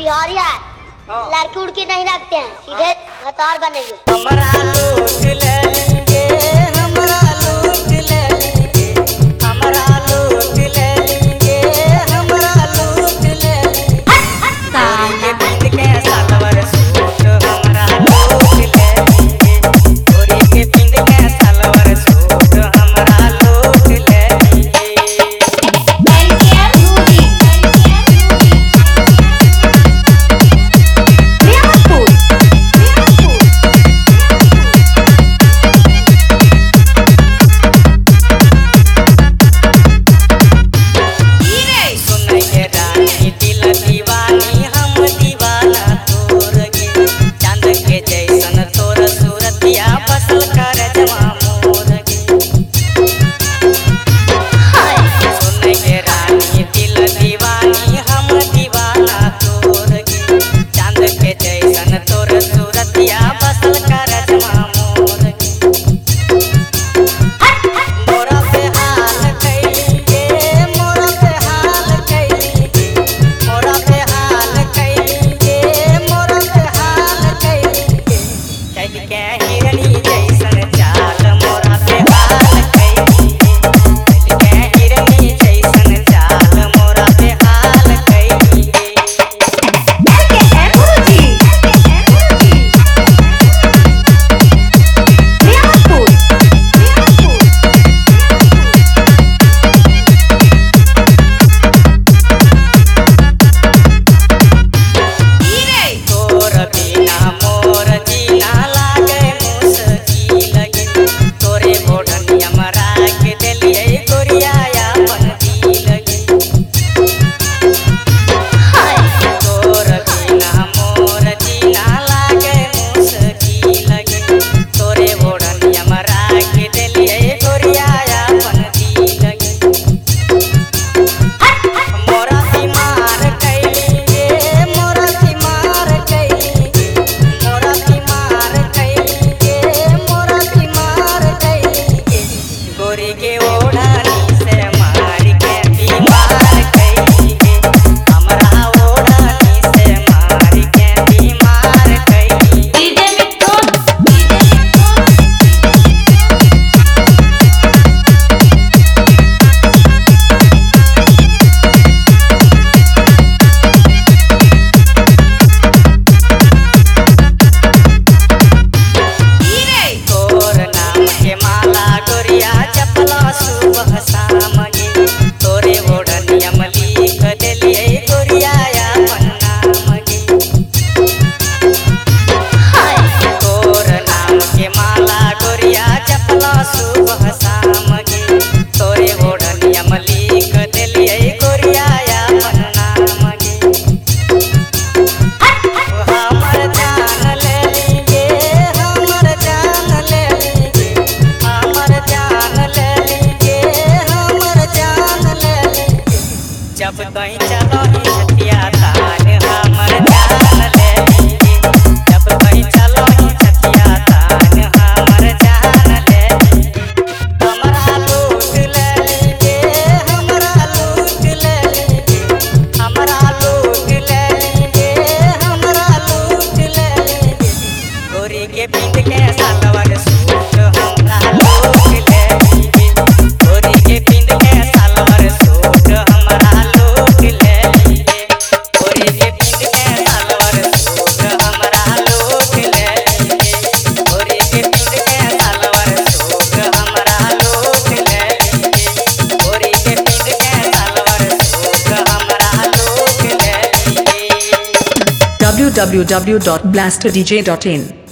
बिहारी है, लड़की उड़की नहीं रखते हैं, सीधे भतार बनेंगे। हमरा लूट लेंगे, हमरा लूट लेंगे, हमरा लूट लेंगे, हमरा लूट लेंगे। गोरी के बिंद के सलवार सूट हमरा लूट लेंगे, गोरी के बिंद के सलवार सूट हमरा लूट लेंगे। जब कहीं चलो छतिया तान हमर जान ले लीजिए, जब कहीं चलो छतिया तान हमर जान ले लीजिए। हमरा लूट ले लीजिए, हमरा लूट ले लीजिए, हमरा लूट ले लीजिए, हमरा लूट ले लीजिए। गोरी के बिंद के सलवार सूट हमरा लूट ले लीजिए, गोरी के बिंद के सलवार सूट हमरा लूट ले लीजिए, गोरी के बिंद के सलवार सूट हमरा लूट ले लीजिए, गोरी के बिंद के सलवार सूट हमरा लूट ले लीजिए, गोरी के बिंद के सलवार सूट हमरा लूट ले लीजिए। www.blasterdj.in